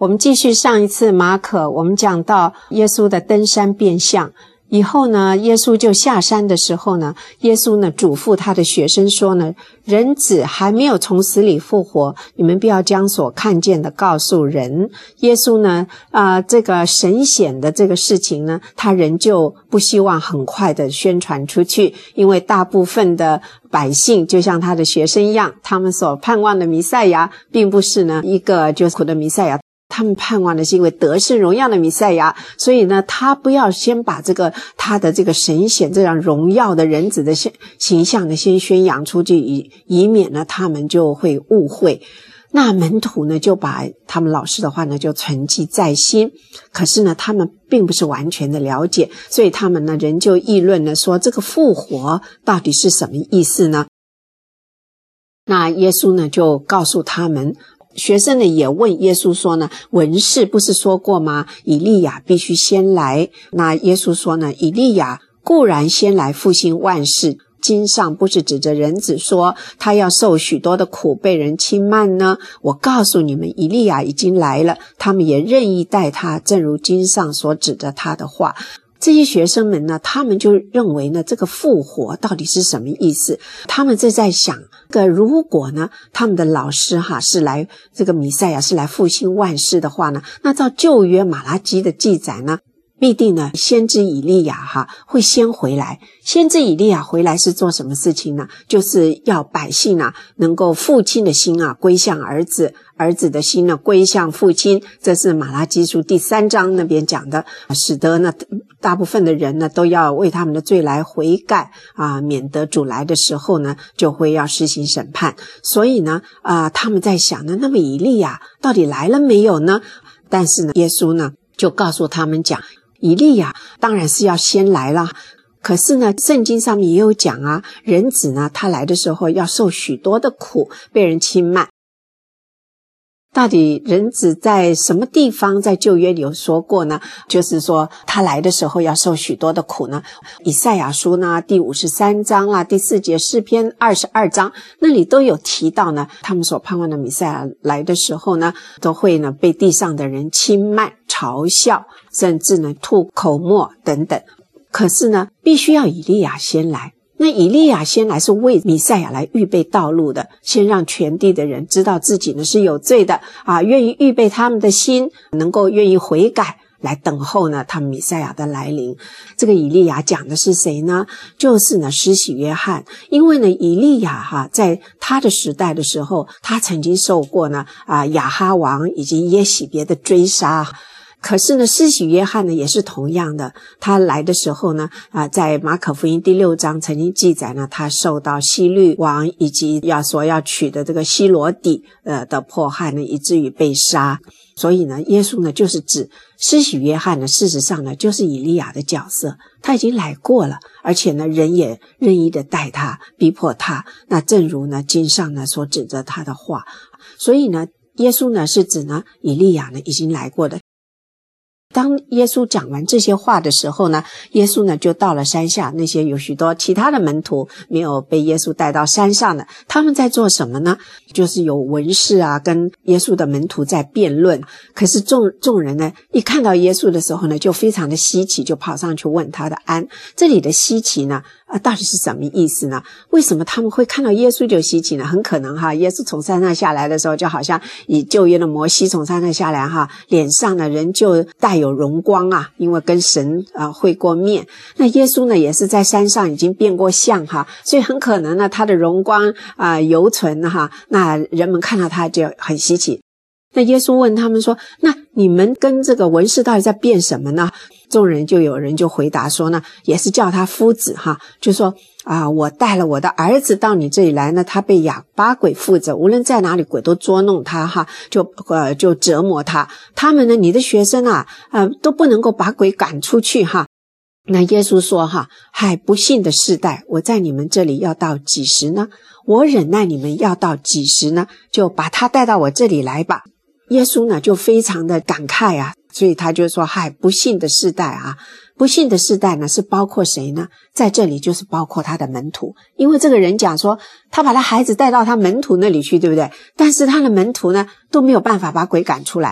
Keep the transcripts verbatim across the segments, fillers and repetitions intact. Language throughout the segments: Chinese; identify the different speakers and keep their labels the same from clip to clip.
Speaker 1: 我们继续上一次马可，我们讲到耶稣的登山变相以后呢，耶稣就下山的时候呢，耶稣呢嘱咐他的学生说呢，人子还没有从死里复活，你们不要将所看见的告诉人。耶稣呢啊、呃，这个神显的这个事情呢，他仍旧不希望很快的宣传出去，因为大部分的百姓就像他的学生一样，他们所盼望的弥赛亚并不是呢一个就是苦的弥赛亚，他们盼望的是一位得胜荣耀的弥赛亚，所以呢他不要先把这个他的这个神显这样荣耀的人子的形象呢先宣扬出去，以以免呢他们就会误会。那门徒呢就把他们老师的话呢就存记在心，可是呢他们并不是完全的了解，所以他们呢仍旧议论呢说这个复活到底是什么意思呢？那耶稣呢就告诉他们，学生呢也问耶稣说呢，文士不是说过吗？以利亚必须先来。那耶稣说呢，以利亚固然先来复兴万事，经上不是指着人子说他要受许多的苦，被人轻慢呢？我告诉你们，以利亚已经来了，他们也任意待他，正如经上所指着他的话。这些学生们呢，他们就认为呢，这个复活到底是什么意思？他们正在想，个如果呢，他们的老师哈是来这个弥赛亚是来复兴万事的话呢，那照旧约马拉基的记载呢，必定呢，先知以利亚哈会先回来。先知以利亚回来是做什么事情呢？就是要百姓啊能够父亲的心啊归向儿子，儿子的心呢归向父亲。这是马拉基书第三章那边讲的，使得呢大部分的人呢都要为他们的罪来悔改啊，免得主来的时候呢就会要施行审判。所以呢啊、呃、他们在想呢，那么以利亚到底来了没有呢？但是呢耶稣呢就告诉他们讲，以利亚当然是要先来了，可是呢圣经上面也有讲啊，人子呢他来的时候要受许多的苦，被人轻慢。到底人子在什么地方在旧约里有说过呢？就是说他来的时候要受许多的苦呢。以赛亚书呢第五十三章啦，第四节，诗篇二十二章那里都有提到呢，他们所盼望的弥赛亚来的时候呢，都会呢被地上的人轻慢嘲笑，甚至呢吐口沫等等。可是呢必须要以利亚先来。那以利亚先来是为弥赛亚来预备道路的，先让全地的人知道自己呢是有罪的啊，愿意预备他们的心，能够愿意悔改，来等候呢他们弥赛亚的来临。这个以利亚讲的是谁呢？就是呢施洗约翰。因为呢以利亚哈在他的时代的时候，他曾经受过呢啊亚哈王以及耶洗别的追杀。可是呢施洗约翰呢也是同样的，他来的时候呢啊、呃，在马可福音第六章曾经记载呢，他受到希律王以及要所要娶的这个希罗底呃的迫害呢，以至于被杀。所以呢耶稣呢就是指施洗约翰呢，事实上呢就是以利亚的角色，他已经来过了，而且呢人也任意的待他，逼迫他，那正如呢经上呢所指着他的话。所以呢耶稣呢是指呢以利亚呢已经来过的。当耶稣讲完这些话的时候呢，耶稣呢就到了山下，那些有许多其他的门徒没有被耶稣带到山上的，他们在做什么呢？就是有文士啊跟耶稣的门徒在辩论。可是众众人呢一看到耶稣的时候呢，就非常的稀奇，就跑上去问他的安。这里的稀奇呢啊，到底是什么意思呢？为什么他们会看到耶稣就稀奇呢？很可能哈，耶稣从山上下来的时候，就好像以旧约的摩西从山上下来哈，脸上呢仍旧带有荣光啊，因为跟神啊、呃、会过面。那耶稣呢也是在山上已经变过相哈，所以很可能呢他的荣光啊、呃、犹存哈，那人们看到他就很稀奇。那耶稣问他们说，那你们跟这个文士到底在辩什么呢？众人就有人就回答说呢，也是叫他夫子哈，就说啊，我带了我的儿子到你这里来呢，他被哑巴鬼附着，无论在哪里鬼都捉弄他哈，就呃就折磨他。他们呢，你的学生啊，呃都不能够把鬼赶出去哈。那耶稣说哈，嗨，不信的世代，我在你们这里要到几时呢？我忍耐你们要到几时呢？就把他带到我这里来吧。耶稣呢就非常的感慨啊，所以他就说，嗨，不信的世代啊，不信的世代呢是包括谁呢？在这里就是包括他的门徒。因为这个人讲说他把他孩子带到他门徒那里去，对不对？但是他的门徒呢都没有办法把鬼赶出来。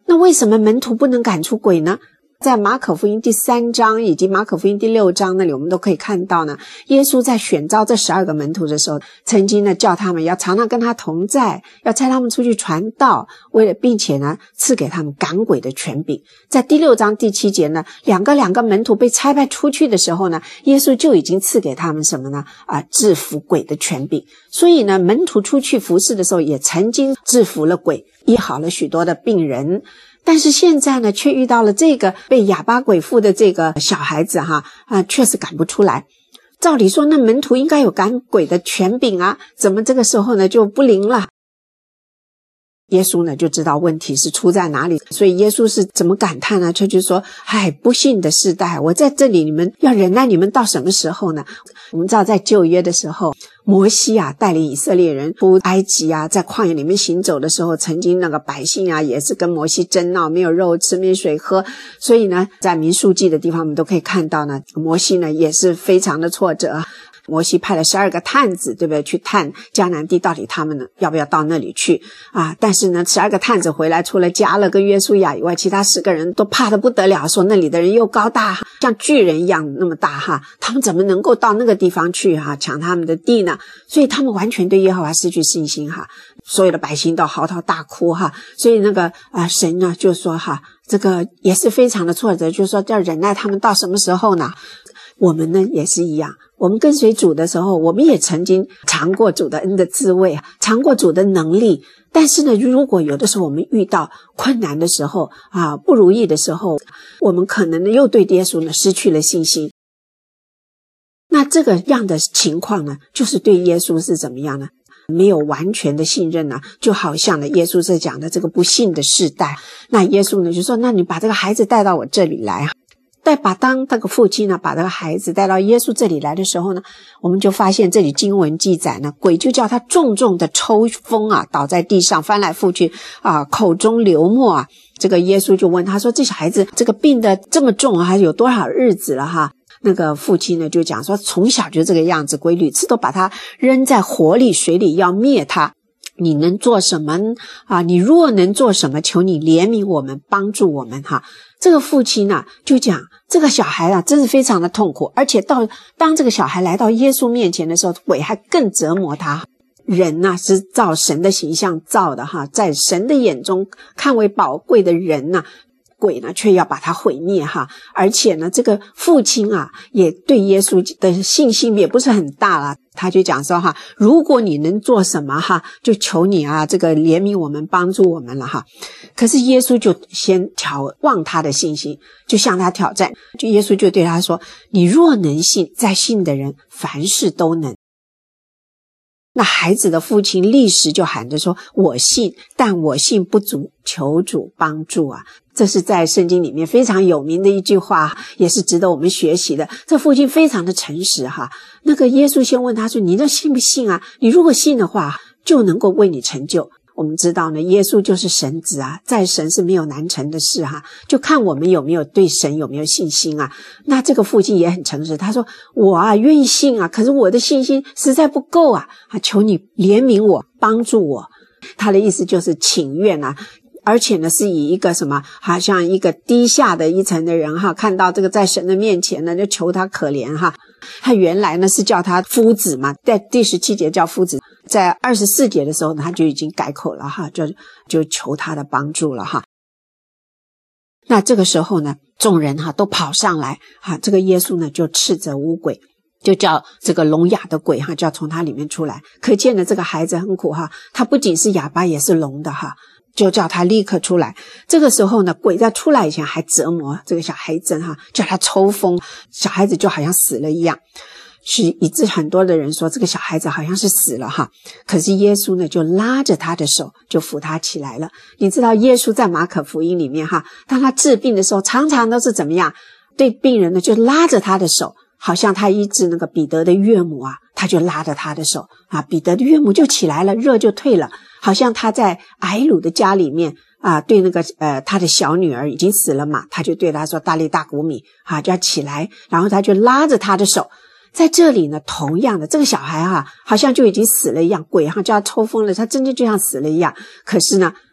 Speaker 1: 那为什么门徒不能赶出鬼呢？在马可福音第三章以及马可福音第六章那里，我们都可以看到呢，耶稣在选召这十二个门徒的时候，曾经呢叫他们要常常跟他同在，要差他们出去传道，为了并且呢赐给他们赶鬼的权柄。在第六章第七节呢，两个两个门徒被差派出去的时候呢，耶稣就已经赐给他们什么呢？啊，制服鬼的权柄。所以呢，门徒出去服侍的时候，也曾经制服了鬼，医好了许多的病人。但是现在呢，却遇到了这个被哑巴鬼附的这个小孩子哈，啊，确实赶不出来。照理说，那门徒应该有赶鬼的权柄啊，怎么这个时候呢就不灵了？耶稣呢就知道问题是出在哪里，所以耶稣是怎么感叹呢？他就说：唉，不幸的世代，我在这里，你们要忍耐你们到什么时候呢？我们知道在旧约的时候，摩西啊带领以色列人出埃及啊，在旷野里面行走的时候，曾经那个百姓啊也是跟摩西争闹，没有肉吃，没有水喝。所以呢，在民数记的地方我们都可以看到呢，摩西呢也是非常的挫折。摩西派了十二个探子，对不对？去探迦南地到底他们呢要不要到那里去啊？但是呢，十二个探子回来，除了迦勒跟约书亚以外，其他十个人都怕得不得了，说那里的人又高大，像巨人一样那么大哈，他们怎么能够到那个地方去哈，抢他们的地呢？所以他们完全对耶和华失去信心哈，所有的百姓都嚎啕大哭哈。所以那个啊神呢就说哈，这个也是非常的挫折，就是说要忍耐他们到什么时候呢？我们呢也是一样，我们跟随主的时候，我们也曾经尝过主的恩的滋味，尝过主的能力。但是呢，如果有的时候我们遇到困难的时候啊，不如意的时候，我们可能呢又对耶稣呢失去了信心。那这个样的情况呢，就是对耶稣是怎么样呢？没有完全的信任啊，就好像呢耶稣是讲的这个不信的世代。那耶稣呢就说，那你把这个孩子带到我这里来。在把当这个父亲呢把这个孩子带到耶稣这里来的时候呢，我们就发现这里经文记载呢，鬼就叫他重重的抽风啊，倒在地上翻来覆去啊，口中流沫啊。这个耶稣就问他说，这小孩子这个病的这么重还有多少日子了哈？那个父亲呢就讲说，从小就这个样子，鬼屡次都把他扔在火里水里要灭他。你能做什么啊？你若能做什么，求你怜悯我们，帮助我们哈。这个父亲呢就讲，这个小孩啊真是非常的痛苦，而且到当这个小孩来到耶稣面前的时候，鬼还更折磨他。人啊是照神的形象造的哈，在神的眼中看为宝贵的人啊，鬼呢却要把他毁灭哈。而且呢这个父亲啊也对耶稣的信心也不是很大了，他就讲说哈，如果你能做什么哈，就求你啊这个怜悯我们，帮助我们了哈。可是耶稣就先挑望他的信心，就向他挑战，就耶稣就对他说，你若能信，在信的人凡事都能。那孩子的父亲立时就喊着说，我信，但我信不足，求主帮助啊。这是在圣经里面非常有名的一句话，也是值得我们学习的。这父亲非常的诚实哈。那个耶稣先问他说，你那信不信啊？你如果信的话，就能够为你成就。我们知道呢，耶稣就是神子啊，在神是没有难成的事哈，就看我们有没有对神有没有信心啊。那这个父亲也很诚实，他说，我啊愿意信啊，可是我的信心实在不够啊，啊求你怜悯我，帮助我。他的意思就是请愿啊，而且呢是以一个什么，好像一个低下的一层的人哈，看到这个在神的面前呢，就求他可怜哈。他原来呢是叫他夫子嘛，在第十七节叫夫子，在二十四节的时候呢，他就已经改口了哈，就就求他的帮助了哈。那这个时候呢，众人哈都跑上来哈，这个耶稣呢就斥责污鬼，就叫这个聋哑的鬼哈，就要从他里面出来。可见呢这个孩子很苦哈，他不仅是哑巴也是聋的哈，就叫他立刻出来。这个时候呢，鬼在出来以前还折磨这个小孩子哈，叫他抽风，小孩子就好像死了一样，是以致很多的人说这个小孩子好像是死了哈。可是耶稣呢就拉着他的手，就扶他起来了。你知道耶稣在马可福音里面哈，当他治病的时候常常都是怎么样，对病人呢就拉着他的手，好像他医治那个彼得的岳母啊，他就拉着他的手啊，彼得的岳母就起来了，热就退了。好像他在埃鲁的家里面啊，对那个呃他的小女儿已经死了嘛，他就对他说大力大鼓米啊，就要起来，然后他就拉着他的手。在这里呢，同样的这个小孩啊，好像就已经死了一样，鬼哈叫他抽风了，他真的就像死了一样。可是呢，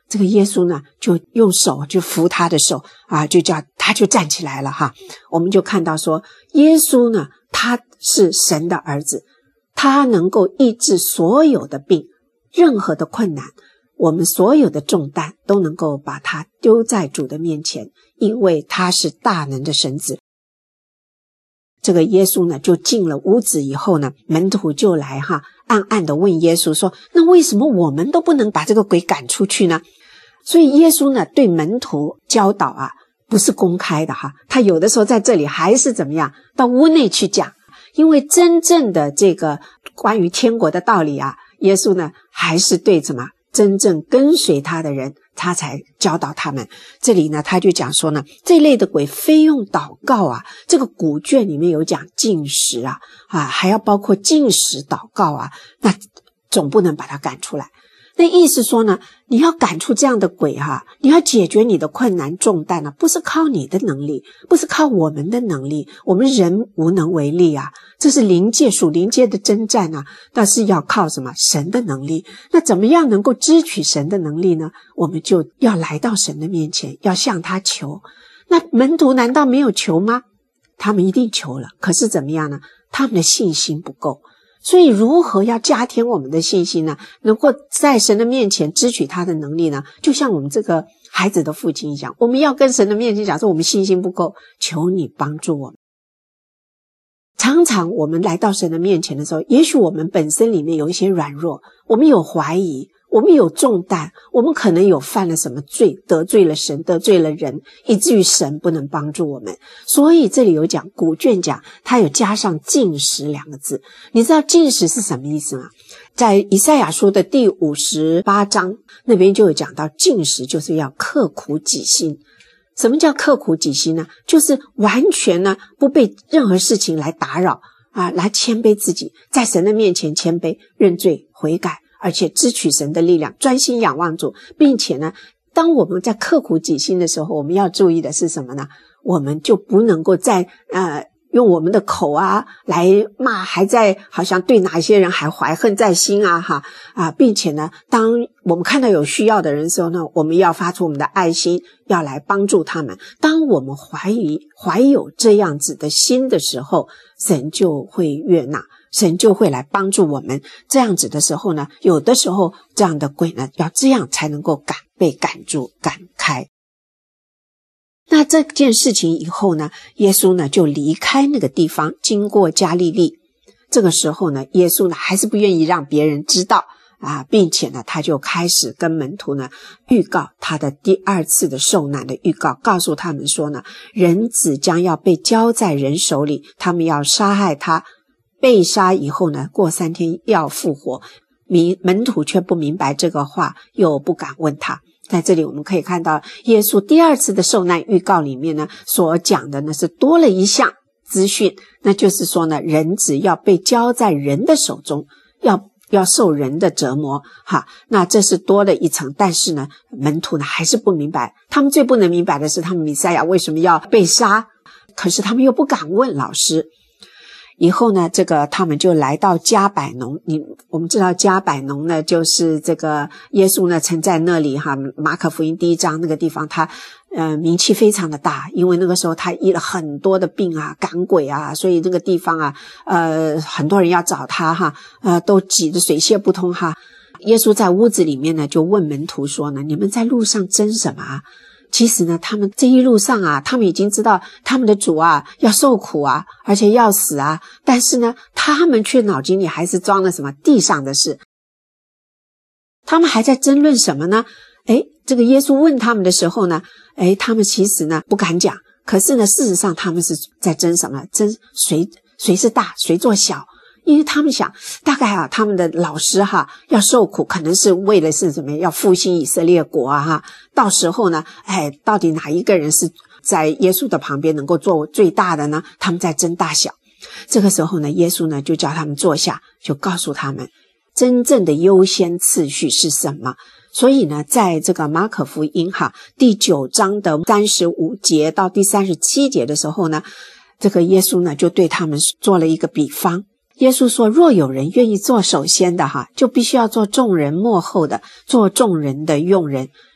Speaker 1: 这个耶稣呢就用手就扶他的手啊，就叫他就站起来了哈。我们就看到说，耶稣呢他是神的儿子，他能够医治所有的病，任何的困难，我们所有的重担都能够把它丢在主的面前，因为他是大能的神子。这个耶稣呢就进了屋子以后呢，门徒就来哈暗暗的问耶稣说，那为什么我们都不能把这个鬼赶出去呢？所以耶稣呢对门徒教导啊不是公开的哈，他有的时候在这里还是怎么样到屋内去讲，因为真正的这个关于天国的道理啊，耶稣呢还是对什么真正跟随他的人他才教导他们。这里呢他就讲说呢，这类的鬼非用祷告啊，这个古卷里面有讲禁食啊啊，还要包括禁食祷告啊，那总不能把它赶出来。那意思说呢，你要赶出这样的鬼哈、啊，你要解决你的困难重担呢、啊，不是靠你的能力，不是靠我们的能力，我们人无能为力啊，这是灵界属灵界的征战啊，但是要靠什么？神的能力。那怎么样能够支取神的能力呢？我们就要来到神的面前，要向他求。那门徒难道没有求吗？他们一定求了，可是怎么样呢？他们的信心不够。所以如何要加添我们的信心呢？能够在神的面前支取他的能力呢？就像我们这个孩子的父亲一样，我们要跟神的面前讲说，我们信心不够，求你帮助我们。常常我们来到神的面前的时候，也许我们本身里面有一些软弱，我们有怀疑，我们有重担，我们可能有犯了什么罪，得罪了神，得罪了人，以至于神不能帮助我们。所以这里有讲，古卷讲它有加上禁食两个字。你知道禁食是什么意思吗？在以赛亚书的第五十八章那边就有讲到，禁食就是要刻苦己心。什么叫刻苦己心呢？就是完全呢不被任何事情来打扰啊，来谦卑自己，在神的面前谦卑认罪悔改，而且支取神的力量，专心仰望主，并且呢当我们在刻苦己心的时候，我们要注意的是什么呢？我们就不能够在呃用我们的口啊来骂，还在好像对哪些人还怀恨在心啊哈啊，并且呢当我们看到有需要的人的时候呢，我们要发出我们的爱心，要来帮助他们。当我们怀疑怀有这样子的心的时候，神就会悦纳，神就会来帮助我们。这样子的时候呢，有的时候这样的鬼呢要这样才能够赶被赶住赶开。那这件事情以后呢，耶稣呢就离开那个地方，经过加利利。这个时候呢，耶稣呢还是不愿意让别人知道啊，并且呢他就开始跟门徒呢预告他的第二次的受难的预告，告诉他们说呢，人子将要被交在人手里，他们要杀害他，被杀以后呢过三天要复活。门徒却不明白这个话，又不敢问他。在这里我们可以看到，耶稣第二次的受难预告里面呢所讲的呢是多了一项资讯，那就是说呢，人子要被交在人的手中，要要受人的折磨哈，那这是多了一层。但是呢门徒呢还是不明白，他们最不能明白的是他们弥赛亚为什么要被杀，可是他们又不敢问老师。以后呢，这个他们就来到加百农。你我们知道加百农呢，就是这个耶稣呢曾在那里哈，马可福音第一章那个地方，他呃名气非常的大，因为那个时候他医了很多的病啊，赶鬼啊，所以那个地方啊，呃很多人要找他哈，呃都挤得水泄不通哈。耶稣在屋子里面呢，就问门徒说呢，你们在路上争什么啊？其实呢他们这一路上啊，他们已经知道他们的主啊要受苦啊，而且要死啊，但是呢他们却脑筋里还是装了什么地上的事。他们还在争论什么呢？诶，这个耶稣问他们的时候呢，诶，他们其实呢不敢讲，可是呢事实上他们是在争什么？争谁谁是大谁做小。因为他们想大概啊他们的老师哈要受苦，可能是为了是什么，要复兴以色列国啊哈，到时候呢哎，到底哪一个人是在耶稣的旁边能够做最大的呢？他们在争大小。这个时候呢耶稣呢就叫他们坐下，就告诉他们真正的优先次序是什么。所以呢在这个马可福音哈第九章的三十五节到第三十七节的时候呢，这个耶稣呢就对他们做了一个比方。耶稣说，若有人愿意做首先的哈，就必须要做众人末后的，做众人的用人。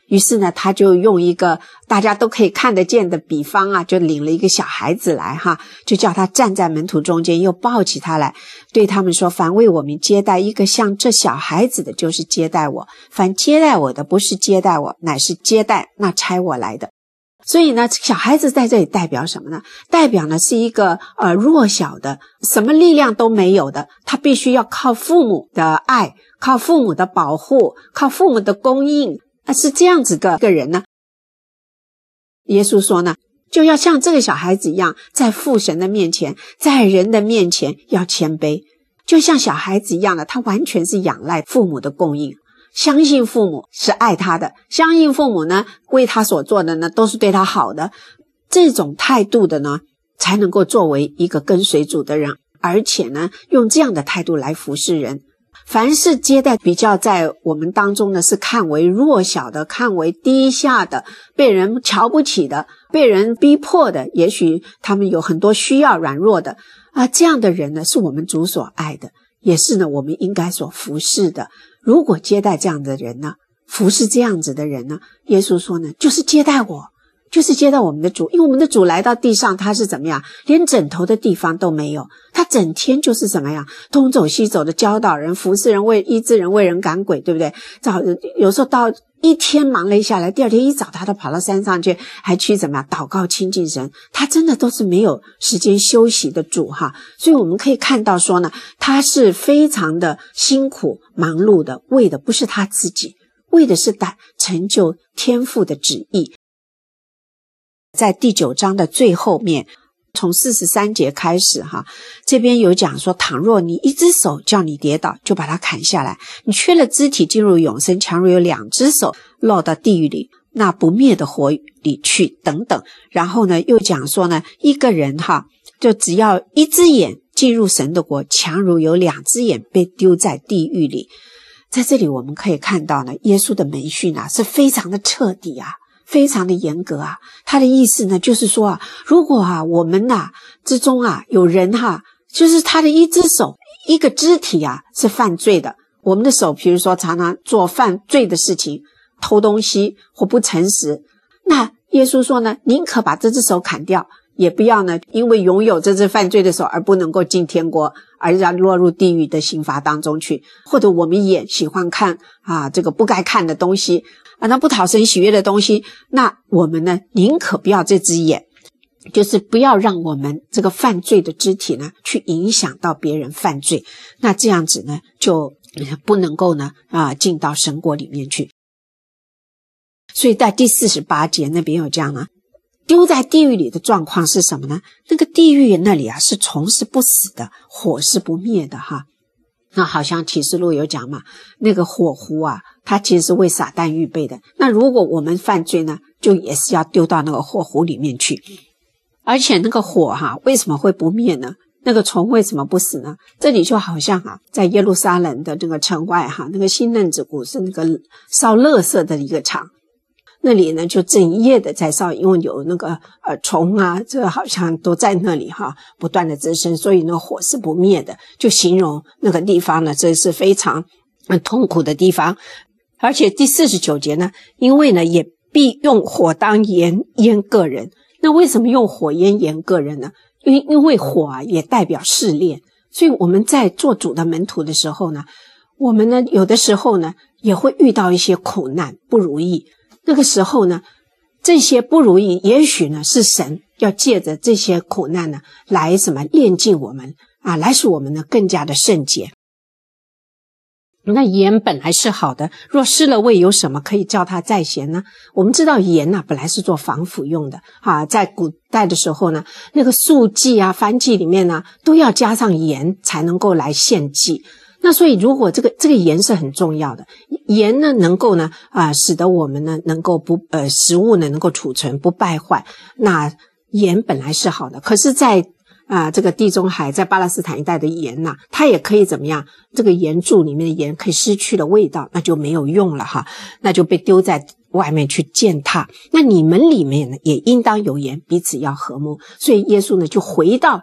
Speaker 1: 于是呢，他就用一个大家都可以看得见的比方啊，就领了一个小孩子来哈，就叫他站在门徒中间，又抱起他来，对他们说：凡为我们接待一个像这小孩子的，就是接待我；凡接待我的，不是接待我，乃是接待那差我来的。所以呢，小孩子在这里代表什么呢？代表呢是一个呃弱小的，什么力量都没有的，他必须要靠父母的爱，靠父母的保护，靠父母的供应，啊，是这样子的一个人呢。耶稣说呢，就要像这个小孩子一样，在父神的面前，在人的面前要谦卑，就像小孩子一样的，他完全是仰赖父母的供应。相信父母是爱他的，相信父母呢为他所做的呢都是对他好的，这种态度的呢才能够作为一个跟随主的人，而且呢用这样的态度来服侍人。凡是接待比较在我们当中呢是看为弱小的，看为低下的，被人瞧不起的，被人逼迫的，也许他们有很多需要软弱的啊，这样的人呢是我们主所爱的，也是呢我们应该所服侍的。如果接待这样的人呢，服侍这样子的人呢，耶稣说呢，就是接待我，就是接待我们的主。因为我们的主来到地上，他是怎么样，连枕头的地方都没有，他整天就是怎么样，东走西走的教导人，服侍人，为医治人，为人赶鬼，对不对？早有时候到一天忙累下来，第二天一早他都跑到山上去，还去怎么样祷告亲近神，他真的都是没有时间休息的主哈。所以我们可以看到说呢，他是非常的辛苦忙碌的，为的不是他自己，为的是成就天父的旨意。在第九章的最后面，从四十三节开始哈，这边有讲说，倘若你一只手叫你跌倒，就把它砍下来；你缺了肢体进入永生，强如有两只手落到地狱里，那不灭的火里去等等。然后呢，又讲说呢，一个人哈，就只要一只眼进入神的国，强如有两只眼被丢在地狱里。在这里我们可以看到呢，耶稣的门训啊是非常的彻底啊，非常的严格啊。他的意思呢就是说啊，如果啊我们啊之中啊有人哈、啊，就是他的一只手一个肢体啊是犯罪的，我们的手比如说常常做犯罪的事情，偷东西或不诚实，那耶稣说呢，宁可把这只手砍掉，也不要呢因为拥有这只犯罪的手而不能够进天国，而要落入地狱的刑罚当中去。或者我们眼喜欢看啊这个不该看的东西啊，那不讨神喜悦的东西，那我们呢宁可不要这只眼，就是不要让我们这个犯罪的肢体呢去影响到别人犯罪，那这样子呢就不能够呢啊进到神国里面去。所以在第四十八节那边有这样呢，丢在地狱里的状况是什么呢？那个地狱那里啊是虫是不死的，火是不灭的哈。那好像启示录有讲嘛，那个火湖啊它其实是为撒旦预备的，那如果我们犯罪呢，就也是要丢到那个火湖里面去。而且那个火哈、啊、为什么会不灭呢？那个虫为什么不死呢？这里就好像啊在耶路撒冷的这个城外哈、啊，那个新嫩子谷是那个烧垃圾的一个场，那里呢就整夜的在烧，因为有那个呃虫啊，这好像都在那里哈，不断的滋生，所以呢火是不灭的，就形容那个地方呢，这是非常嗯痛苦的地方。而且第四十九节呢，因为呢也必用火当盐腌个人。那为什么用火腌盐个人呢？因为因为火啊也代表试炼，所以我们在做主的门徒的时候呢，我们呢有的时候呢也会遇到一些苦难不如意。那个时候呢，这些不如意也许呢是神要借着这些苦难呢来什么炼净我们啊，来使我们呢更加的圣洁。那盐本来是好的，若失了味，有什么可以叫它再咸呢？我们知道盐啊本来是做防腐用的啊，在古代的时候呢，那个素祭啊燔祭里面呢都要加上盐才能够来献祭。那所以如果这个这个盐是很重要的，盐呢能够呢啊、呃、使得我们呢能够不呃食物呢能够储存不败坏，那盐本来是好的，可是在啊、呃这个地中海在巴勒斯坦一带的盐呐、啊，它也可以怎么样，这个盐柱里面的盐可以失去了味道，那就没有用了哈，那就被丢在外面去践踏。那你们里面呢也应当有盐，彼此要和睦。所以耶稣呢就回到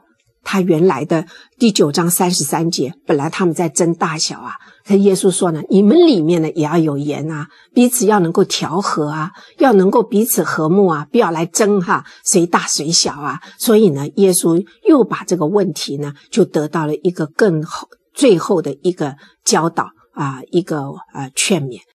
Speaker 1: 他原来的第九章三十三节，本来他们在争大小啊，可耶稣说呢，你们里面呢也要有盐啊，彼此要能够调和啊，要能够彼此和睦啊，不要来争哈，谁大谁小啊。所以呢，耶稣又把这个问题呢，就得到了一个更后最后的一个教导啊，一个呃劝勉。